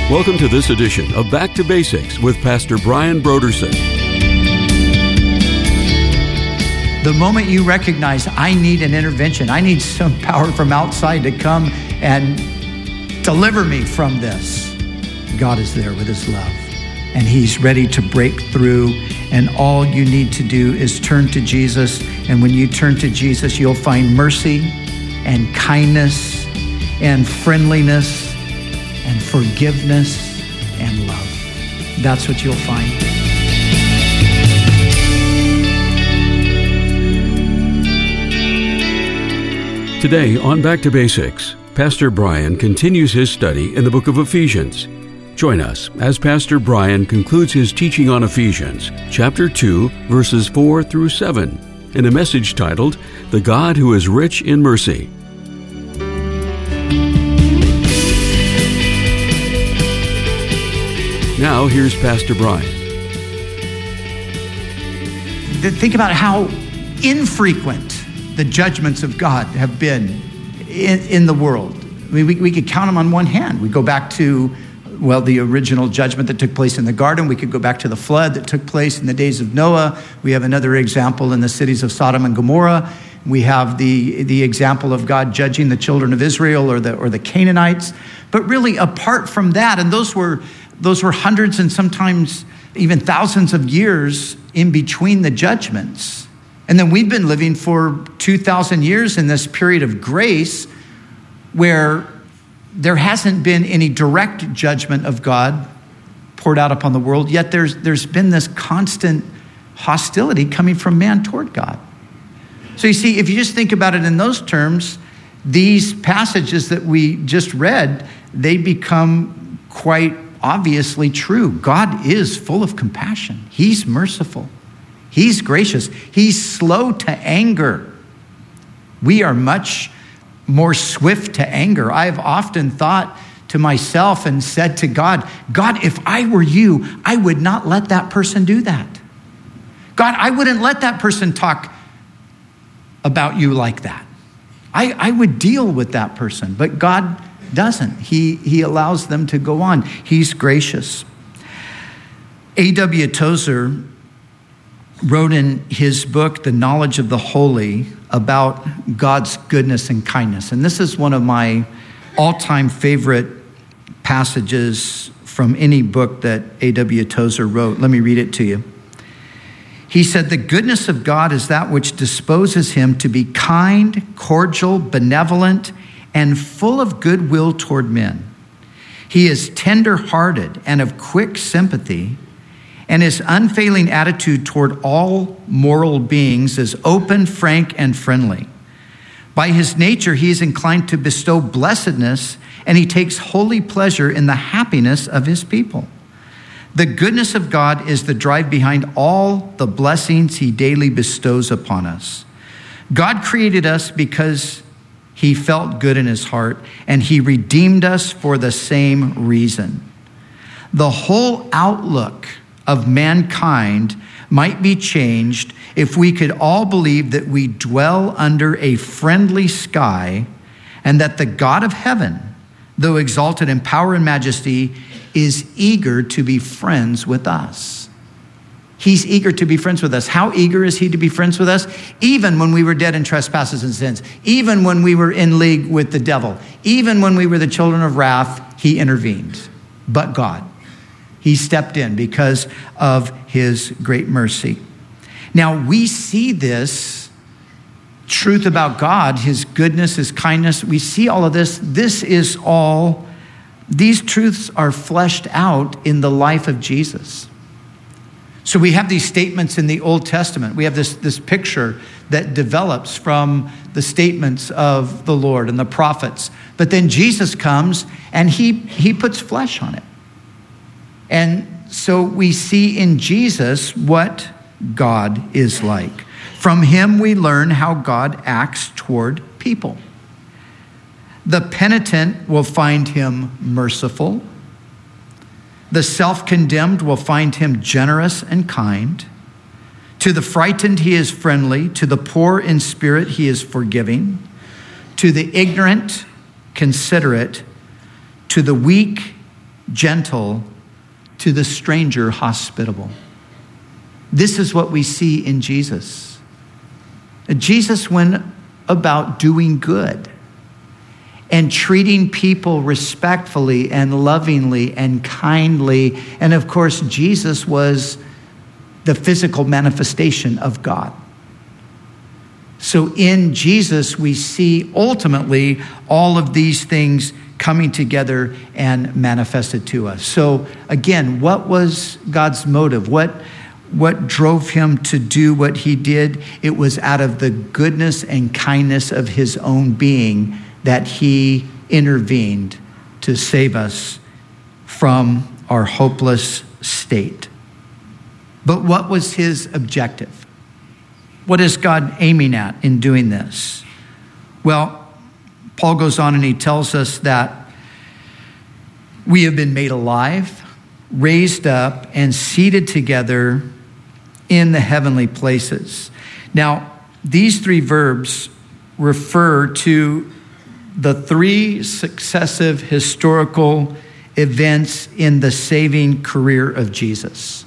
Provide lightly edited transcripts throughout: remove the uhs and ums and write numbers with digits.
Welcome to this edition of Back to Basics with Pastor Brian Brodersen. The moment you recognize, I need an intervention, I need some power from outside to come and deliver me from this, God is there with his love. And he's ready to break through. And all you need to do is turn to Jesus. And when you turn to Jesus, you'll find mercy and kindness and friendliness and forgiveness and love. That's what you'll find. Today on Back to Basics, Pastor Brian continues his study in the book of Ephesians. Join us as Pastor Brian concludes his teaching on Ephesians, chapter 2, verses 4 through 7, in a message titled, The God Who is Rich in Mercy. Now, here's Pastor Brian. Think about how infrequent the judgments of God have been in the world. I mean, we could count them on one hand. We go back to, the original judgment that took place in the garden. We could go back to the flood that took place in the days of Noah. We have another example in the cities of Sodom and Gomorrah. We have the example of God judging the children of Israel or the Canaanites. But really, apart from that, and those were hundreds and sometimes even thousands of years in between the judgments. And then we've been living for 2,000 years in this period of grace where there hasn't been any direct judgment of God poured out upon the world, yet there's been this constant hostility coming from man toward God. So you see, if you just think about it in those terms, these passages that we just read, they become quite obviously true. God is full of compassion. He's merciful. He's gracious. He's slow to anger. We are much more swift to anger. I've often thought to myself and said to God, if I were you, I would not let that person do that. God, I wouldn't let that person talk about you like that. I would deal with that person, but God doesn't. He allows them to go on. He's gracious. A.W. Tozer wrote in his book, The Knowledge of the Holy, about God's goodness and kindness. And this is one of my all-time favorite passages from any book that A.W. Tozer wrote. Let me read it to you. He said, "The goodness of God is that which disposes him to be kind, cordial, benevolent, and full of goodwill toward men. He is tender-hearted and of quick sympathy, and his unfailing attitude toward all moral beings is open, frank, and friendly. By his nature, he is inclined to bestow blessedness, and he takes holy pleasure in the happiness of his people. The goodness of God is the drive behind all the blessings he daily bestows upon us. God created us because he felt good in his heart, and he redeemed us for the same reason. The whole outlook of mankind might be changed if we could all believe that we dwell under a friendly sky and that the God of heaven, though exalted in power and majesty, is eager to be friends with us." He's eager to be friends with us. How eager is he to be friends with us? Even when we were dead in trespasses and sins, even when we were in league with the devil, even when we were the children of wrath, he intervened. But God, he stepped in because of his great mercy. Now, we see this truth about God, his goodness, his kindness. We see all of this. These truths are fleshed out in the life of Jesus. So we have these statements in the Old Testament. We have this picture that develops from the statements of the Lord and the prophets. But then Jesus comes and he puts flesh on it. And so we see in Jesus what God is like. From him we learn how God acts toward people. The penitent will find him merciful. The self-condemned will find him generous and kind. To the frightened, he is friendly. To the poor in spirit, he is forgiving. To the ignorant, considerate. To the weak, gentle, to the stranger hospitable. This is what we see in Jesus. Jesus went about doing good and treating people respectfully and lovingly and kindly. And of course, Jesus was the physical manifestation of God. So in Jesus, we see ultimately all of these things coming together and manifested to us. So again, what was God's motive? What drove him to do what he did? It was out of the goodness and kindness of his own being that he intervened to save us from our hopeless state. But what was his objective? What is God aiming at in doing this? Well, Paul goes on and he tells us that we have been made alive, raised up, and seated together in the heavenly places. Now, these three verbs refer to the three successive historical events in the saving career of Jesus.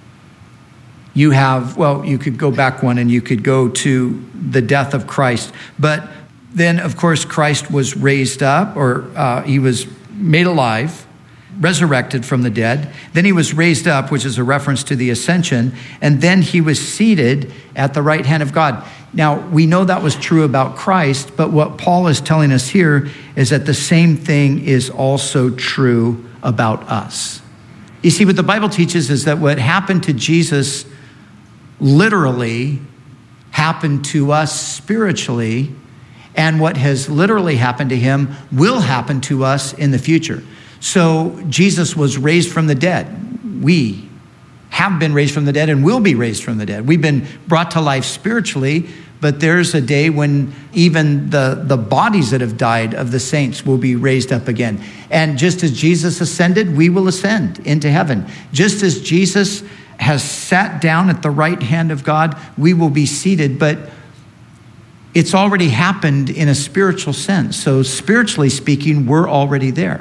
You could go back one and you could go to the death of Christ. But then, of course, Christ was raised up, or he was made alive, resurrected from the dead. Then he was raised up, which is a reference to the ascension. And then he was seated at the right hand of God. Now, we know that was true about Christ, but what Paul is telling us here is that the same thing is also true about us. You see, what the Bible teaches is that what happened to Jesus literally happened to us spiritually, and what has literally happened to him will happen to us in the future. So Jesus was raised from the dead. We have been raised from the dead and will be raised from the dead. We've been brought to life spiritually, but there's a day when even the bodies that have died of the saints will be raised up again. And just as Jesus ascended, we will ascend into heaven. Just as Jesus has sat down at the right hand of God, we will be seated, but it's already happened in a spiritual sense. So spiritually speaking, we're already there.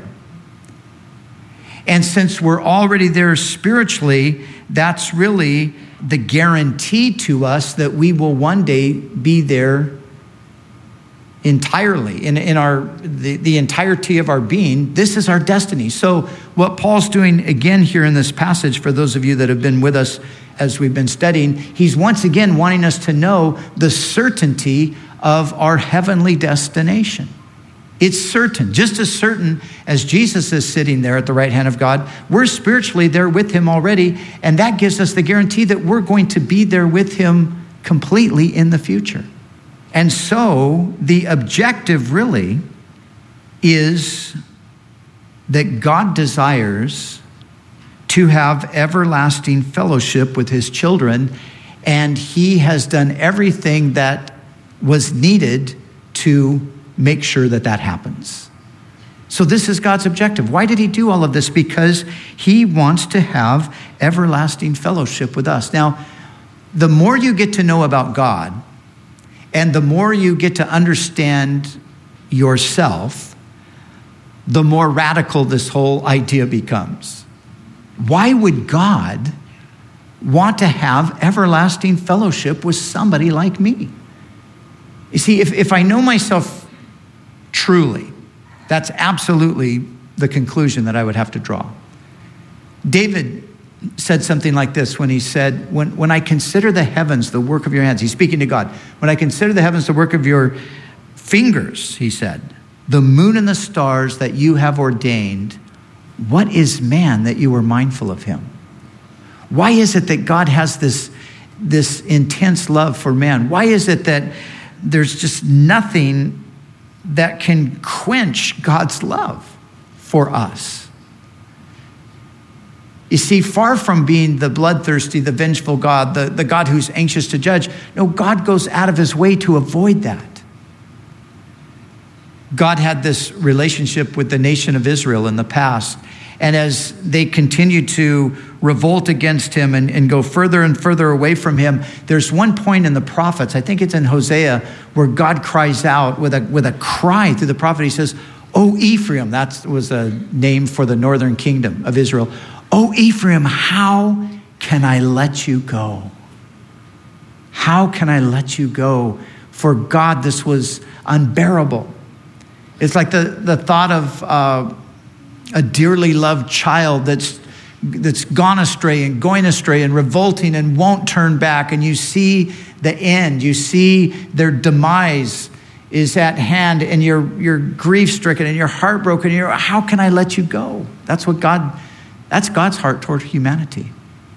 And since we're already there spiritually, that's really the guarantee to us that we will one day be there entirely, in the entirety of our being. This is our destiny. So what Paul's doing again here in this passage, for those of you that have been with us as we've been studying, he's once again wanting us to know the certainty of our heavenly destination. It's certain, just as certain as Jesus is sitting there at the right hand of God. We're spiritually there with him already, and that gives us the guarantee that we're going to be there with him completely in the future. And so the objective really is that God desires to have everlasting fellowship with his children, and he has done everything that was needed to make sure that that happens. So this is God's objective. Why did he do all of this? Because he wants to have everlasting fellowship with us. Now, the more you get to know about God, and the more you get to understand yourself, the more radical this whole idea becomes. Why would God want to have everlasting fellowship with somebody like me? You see, if I know myself truly, that's absolutely the conclusion that I would have to draw. David said something like this when he said, when I consider the heavens, the work of your hands, he's speaking to God. When I consider the heavens, the work of your fingers, he said, the moon and the stars that you have ordained, what is man that you are mindful of him? Why is it that God has this intense love for man? Why is it that there's just nothing that can quench God's love for us? You see, far from being the bloodthirsty, the vengeful God, the God who's anxious to judge, no, God goes out of his way to avoid that. God had this relationship with the nation of Israel in the past. And as they continue to revolt against him and go further and further away from him, there's one point in the prophets, I think it's in Hosea, where God cries out with a cry through the prophet. He says, O Ephraim, that was a name for the northern kingdom of Israel. O Ephraim, how can I let you go? How can I let you go? For God, this was unbearable. It's like the thought of a dearly loved child that's gone astray and going astray and revolting and won't turn back. And you see the end. You see their demise is at hand, and you're grief-stricken and you're heartbroken. And how can I let you go? That's God's heart toward humanity.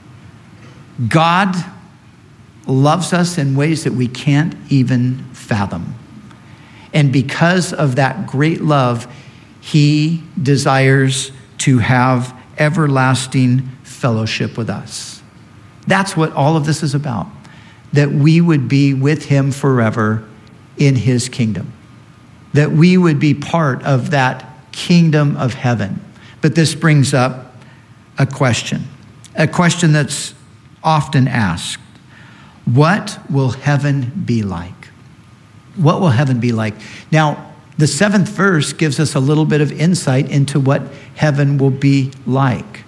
God loves us in ways that we can't even fathom. And because of that great love, he desires to have everlasting fellowship with us. That's what all of this is about, that we would be with him forever in his kingdom, that we would be part of that kingdom of heaven. But this brings up a question that's often asked. What will heaven be like? What will heaven be like? Now, the 7th verse gives us a little bit of insight into what heaven will be like.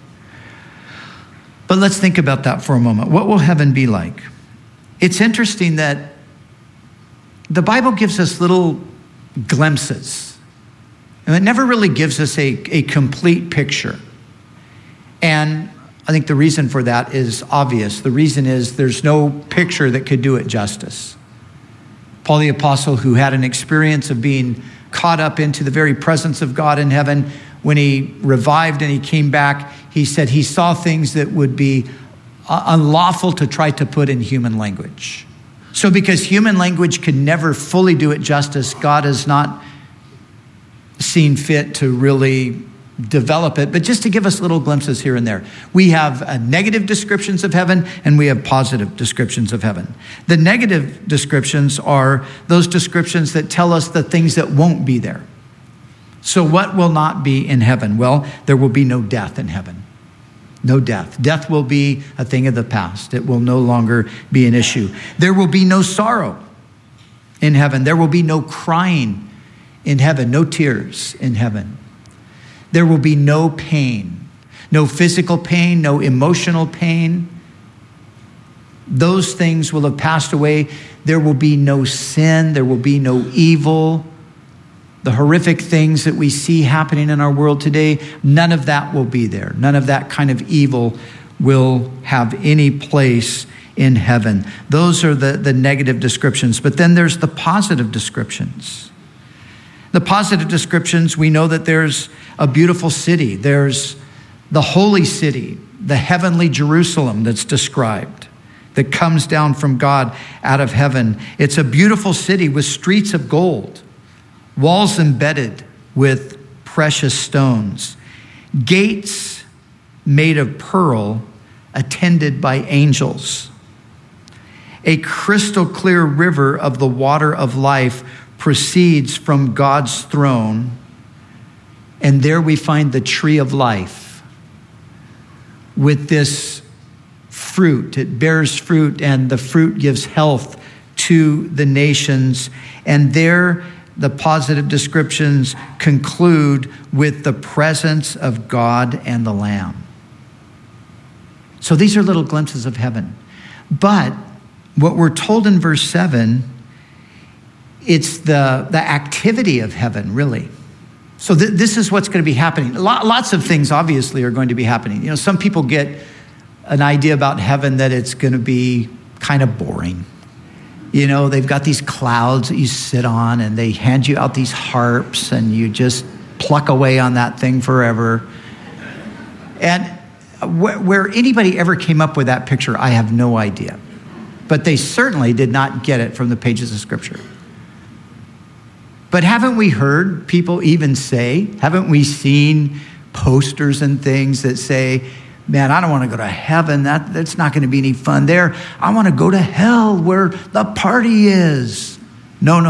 But let's think about that for a moment. What will heaven be like? It's interesting that the Bible gives us little glimpses, and it never really gives us a complete picture. And I think the reason for that is obvious. The reason is there's no picture that could do it justice. Paul the Apostle, who had an experience of being caught up into the very presence of God in heaven, when he revived and he came back, he said he saw things that would be unlawful to try to put in human language. So because human language can never fully do it justice, God has not seen fit to really develop it, but just to give us little glimpses here and there. We have negative descriptions of heaven and we have positive descriptions of heaven. The negative descriptions are those descriptions that tell us the things that won't be there. So what will not be in heaven? Well, there will be no death in heaven. No death. Death will be a thing of the past. It will no longer be an issue. There will be no sorrow in heaven. There will be no crying in heaven, no tears in heaven. There will be no pain, no physical pain, no emotional pain. Those things will have passed away. There will be no sin. There will be no evil. The horrific things that we see happening in our world today, none of that will be there. None of that kind of evil will have any place in heaven. Those are the negative descriptions. But then there's the positive descriptions. The positive descriptions, we know that there's a beautiful city. There's the holy city, the heavenly Jerusalem that's described, that comes down from God out of heaven. It's a beautiful city with streets of gold, walls embedded with precious stones, gates made of pearl attended by angels. A crystal clear river of the water of life proceeds from God's throne, and there we find the tree of life with this fruit. It bears fruit, and the fruit gives health to the nations. And there the positive descriptions conclude with the presence of God and the Lamb. So these are little glimpses of heaven. But what we're told in verse 7, it's the activity of heaven, really. So this is what's going to be happening. Lots of things, obviously, are going to be happening. You know, some people get an idea about heaven that it's going to be kind of boring. You know, they've got these clouds that you sit on, and they hand you out these harps, and you just pluck away on that thing forever. And where anybody ever came up with that picture, I have no idea. But they certainly did not get it from the pages of Scripture. But haven't we heard people even say, haven't we seen posters and things that say, man, I don't want to go to heaven. That's not going to be any fun there. I want to go to hell where the party is. No.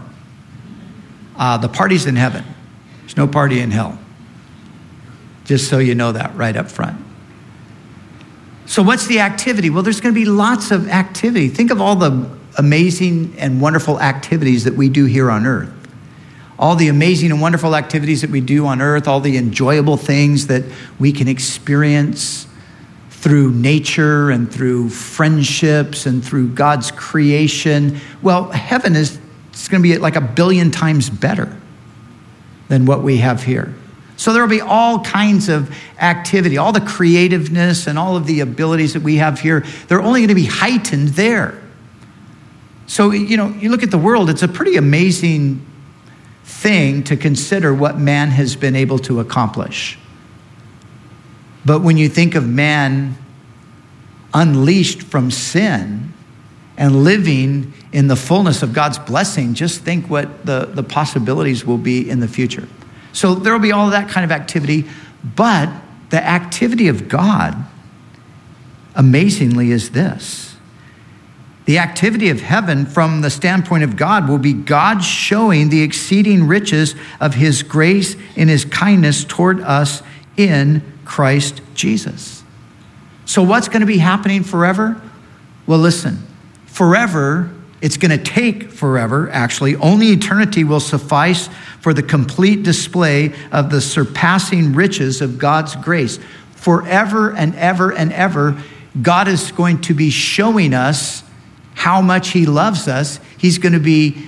The party's in heaven. There's no party in hell. Just so you know that right up front. So what's the activity? Well, there's going to be lots of activity. Think of all the amazing and wonderful activities that we do here on earth. all the amazing and wonderful activities that we do on earth, all the enjoyable things that we can experience through nature and through friendships and through God's creation. Well, heaven is going to be like 1 billion times better than what we have here. So there will be all kinds of activity, all the creativeness and all of the abilities that we have here. They're only going to be heightened there. So, you look at the world, it's a pretty amazing thing to consider what man has been able to accomplish. But when you think of man unleashed from sin and living in the fullness of God's blessing, just think what the possibilities will be in the future. So there will be all of that kind of activity, but the activity of God, amazingly, is this. The activity of heaven from the standpoint of God will be God showing the exceeding riches of his grace and his kindness toward us in Christ Jesus. So what's going to be happening forever? Well, listen, forever, it's going to take forever, actually. Only eternity will suffice for the complete display of the surpassing riches of God's grace. Forever and ever and ever, God is going to be showing us how much he loves us. He's going to be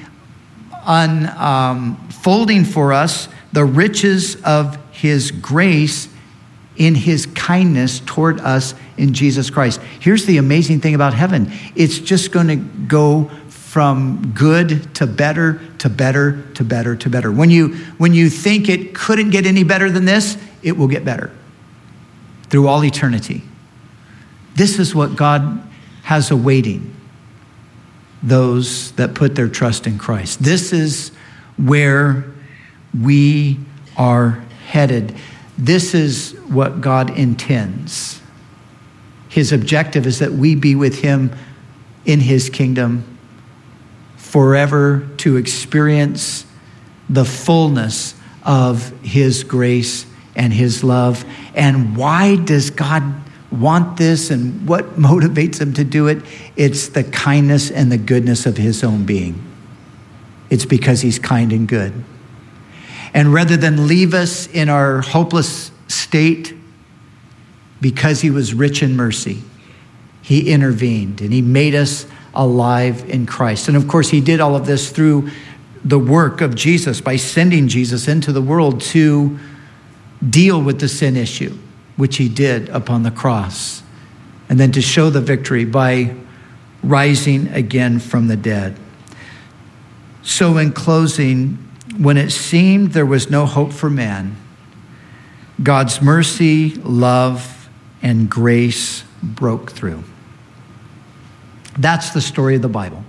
unfolding for us the riches of his grace in his kindness toward us in Jesus Christ. Here's the amazing thing about heaven. It's just going to go from good to better, to better, to better, to better. When you think it couldn't get any better than this, it will get better through all eternity. This is what God has awaiting those that put their trust in Christ. This is where we are headed. This is what God intends. His objective is that we be with him in his kingdom forever, to experience the fullness of his grace and his love. And why does God want this, and what motivates him to do it? It's the kindness and the goodness of his own being. It's because he's kind and good. And rather than leave us in our hopeless state, because he was rich in mercy, he intervened and he made us alive in Christ. And of course, he did all of this through the work of Jesus, by sending Jesus into the world to deal with the sin issue, which he did upon the cross, and then to show the victory by rising again from the dead. So in closing, when it seemed there was no hope for man, God's mercy, love, and grace broke through. That's the story of the Bible.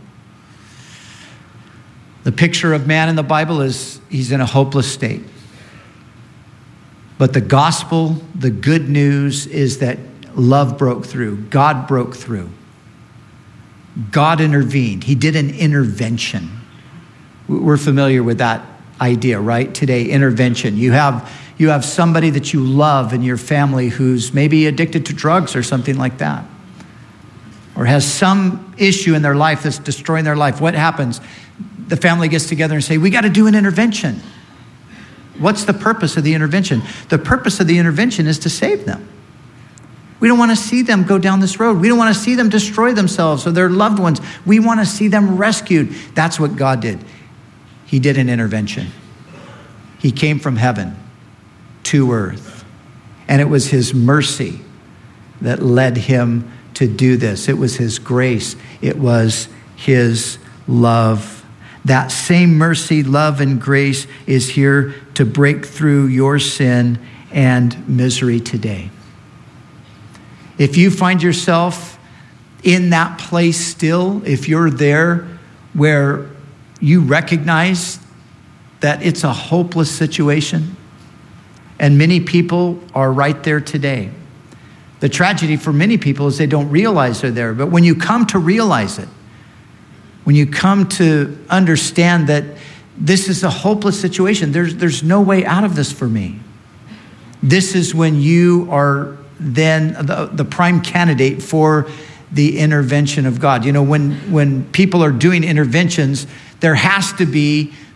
The picture of man in the Bible is he's in a hopeless state. But the gospel, the good news, is that love broke through. God broke through. God intervened. He did an intervention. We're familiar with that idea, right? Today, intervention. You have somebody that you love in your family who's maybe addicted to drugs or something like that, or has some issue in their life that's destroying their life. What happens? The family gets together and say, we got to do an intervention. What's the purpose of the intervention? The purpose of the intervention is to save them. We don't want to see them go down this road. We don't want to see them destroy themselves or their loved ones. We want to see them rescued. That's what God did. He did an intervention. He came from heaven to earth. And it was his mercy that led him to do this. It was his grace. It was his love. That same mercy, love, and grace is here to break through your sin and misery today. If you find yourself in that place still, if you're there where you recognize that it's a hopeless situation, and many people are right there today. The tragedy for many people is they don't realize they're there. But when you come to realize it, when you come to understand that this is a hopeless situation, there's no way out of this for me. This is when you are then the prime candidate for the intervention of God. You know, when people are doing interventions, there has to be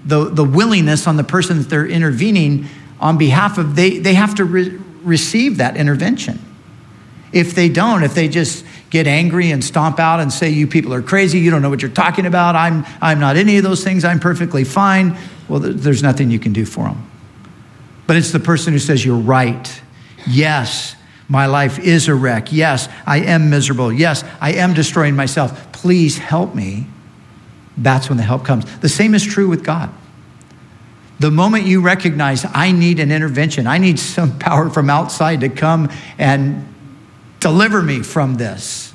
the willingness on the person that they're intervening on behalf of. They have to receive that intervention. If they don't, if they just get angry and stomp out and say, you people are crazy, you don't know what you're talking about, I'm not any of those things, I'm perfectly fine, well, there's nothing you can do for them. But it's the person who says, you're right. Yes, my life is a wreck. Yes, I am miserable. Yes, I am destroying myself. Please help me. That's when the help comes. The same is true with God. The moment you recognize, I need an intervention, I need some power from outside to come and deliver me from this,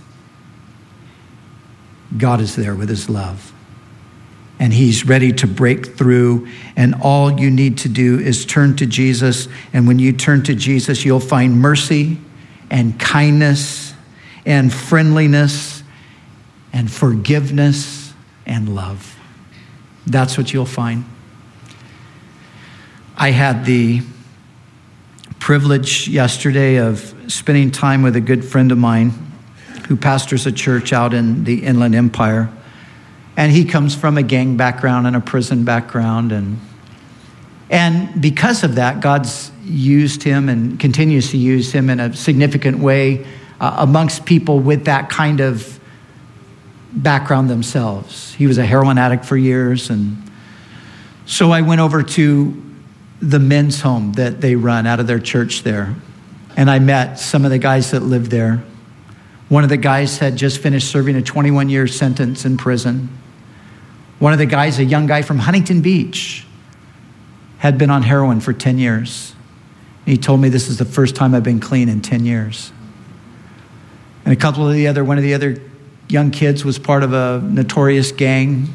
God is there with his love. And he's ready to break through. And all you need to do is turn to Jesus. And when you turn to Jesus, you'll find mercy and kindness and friendliness and forgiveness and love. That's what you'll find. I had the privilege yesterday of spending time with a good friend of mine who pastors a church out in the Inland Empire. And he comes from a gang background and a prison background. And because of that, God's used him and continues to use him in a significant way amongst people with that kind of background themselves. He was a heroin addict for years. And so I went over to the men's home that they run out of their church there. And I met some of the guys that lived there. One of the guys had just finished serving a 21-year sentence in prison. One of the guys, a young guy from Huntington Beach, had been on heroin for 10 years. And he told me, this is the first time I've been clean in 10 years. And one of the other young kids was part of a notorious gang.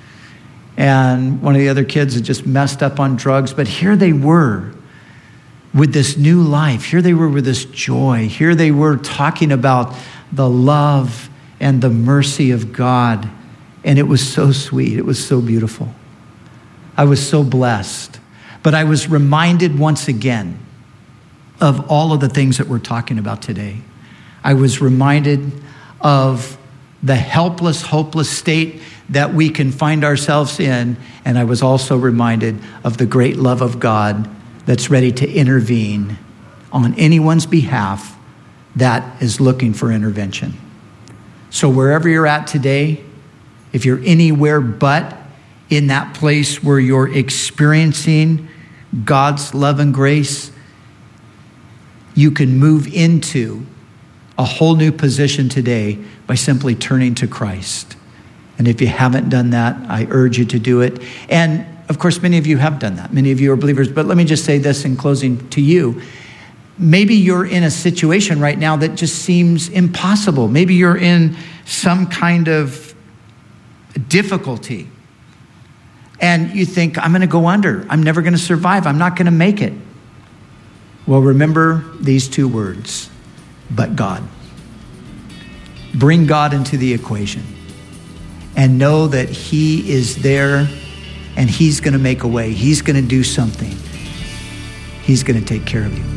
And one of the other kids had just messed up on drugs. But here they were with this new life. Here they were with this joy. Here they were talking about the love and the mercy of God. And it was so sweet. It was so beautiful. I was so blessed. But I was reminded once again of all of the things that we're talking about today. I was reminded of the helpless, hopeless state that we can find ourselves in. And I was also reminded of the great love of God that's ready to intervene on anyone's behalf that is looking for intervention. So wherever you're at today, if you're anywhere but in that place where you're experiencing God's love and grace, you can move into a whole new position today by simply turning to Christ. And if you haven't done that, I urge you to do it. And of course, many of you have done that. Many of you are believers. But let me just say this in closing to you. Maybe you're in a situation right now that just seems impossible. Maybe you're in some kind of difficulty. And you think, I'm going to go under. I'm never going to survive. I'm not going to make it. Well, remember these two words, but God. Bring God into the equation and know that he is there and he's going to make a way. He's going to do something. He's going to take care of you.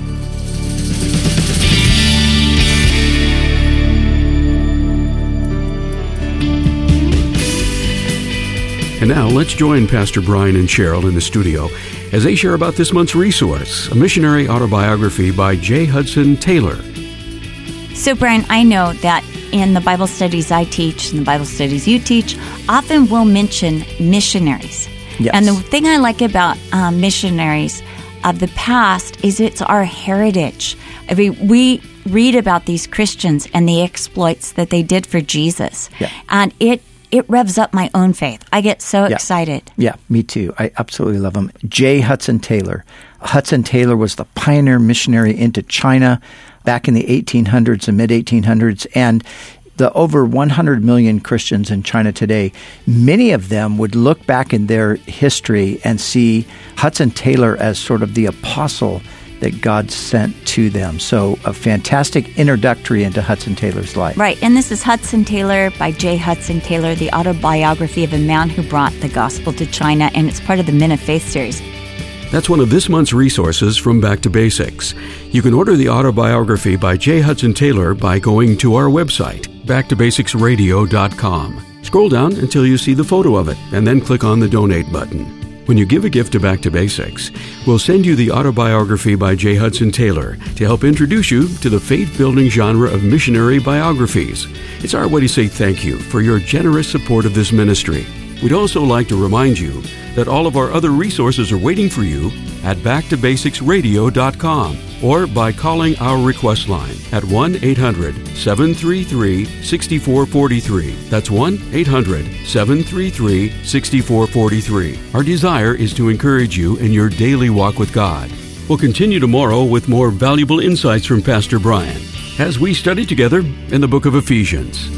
And now let's join Pastor Brian and Cheryl in the studio as they share about this month's resource, a missionary autobiography by J. Hudson Taylor. So, Brian, I know that in the Bible studies I teach and the Bible studies you teach, often we'll mention missionaries. Yes. And the thing I like about missionaries of the past is it's our heritage. I mean, we read about these Christians and the exploits that they did for Jesus. Yeah. And it revs up my own faith. I get so excited. Yeah, me too. I absolutely love him. J. Hudson Taylor. Hudson Taylor was the pioneer missionary into China back in the 1800s and mid-1800s. And the over 100 million Christians in China today, many of them would look back in their history and see Hudson Taylor as sort of the apostle that God sent to them. So a fantastic introductory into Hudson Taylor's life. Right, and this is Hudson Taylor by J. Hudson Taylor, the autobiography of a man who brought the gospel to China, and it's part of the Men of Faith series. That's one of this month's resources from Back to Basics. You can order the autobiography by J. Hudson Taylor by going to our website, backtobasicsradio.com. Scroll down until you see the photo of it, and then click on the donate button. When you give a gift to Back to Basics, we'll send you the autobiography by J. Hudson Taylor to help introduce you to the faith-building genre of missionary biographies. It's our way to say thank you for your generous support of this ministry. We'd also like to remind you that all of our other resources are waiting for you at backtobasicsradio.com or by calling our request line at 1-800-733-6443. That's 1-800-733-6443. Our desire is to encourage you in your daily walk with God. We'll continue tomorrow with more valuable insights from Pastor Brian as we study together in the book of Ephesians.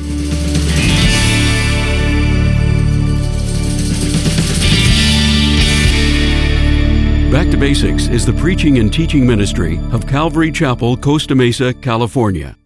Back to Basics is the preaching and teaching ministry of Calvary Chapel, Costa Mesa, California.